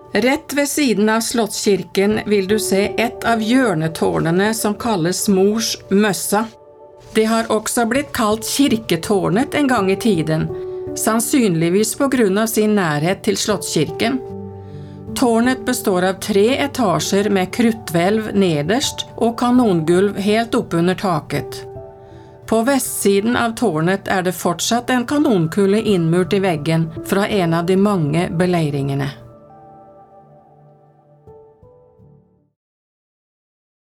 Rett ved siden av Slottskirken vil du se et av hjørnetårnene som kalles Mors Møssa. Det har også blitt kalt kirketårnet en gang i tiden, sannsynligvis på grunn av sin nærhet til Slottskirken. Tårnet består av 3 etasjer med krutthvelv nederst og kanongulv helt opp under taket. På vestsiden av tårnet er det fortsatt en kanonkule innmurt i veggen fra en av de mange beleiringene.